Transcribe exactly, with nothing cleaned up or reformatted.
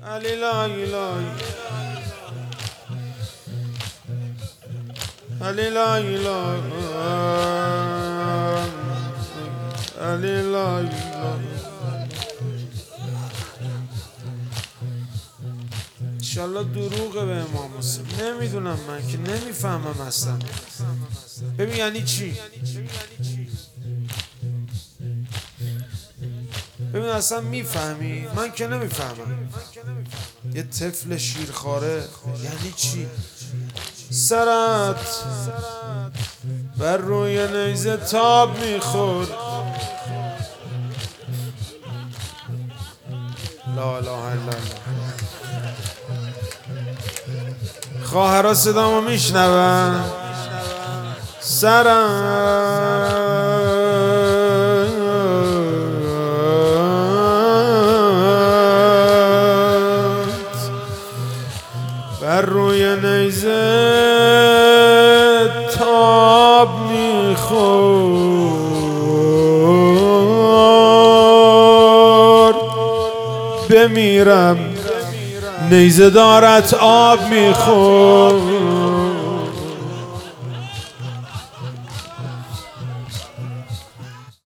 علی لای لای علی لای لای علی لای لای. انشالله دروغه به امام حسین. نمیدونم، من که نمیفهمم اصلا. ببین یعنی چی؟ ببین اصلا میفهمی؟ من که نمیفهمم. یه طفل شیرخواره یعنی چی؟ سرت بر روی نیزه تاب میخورد. لا اله الا الله. خواهرها صدامو میشنون. سرت بر روی نیزه تاب میخورد. بمیرم نیزه دارت آب میخورد.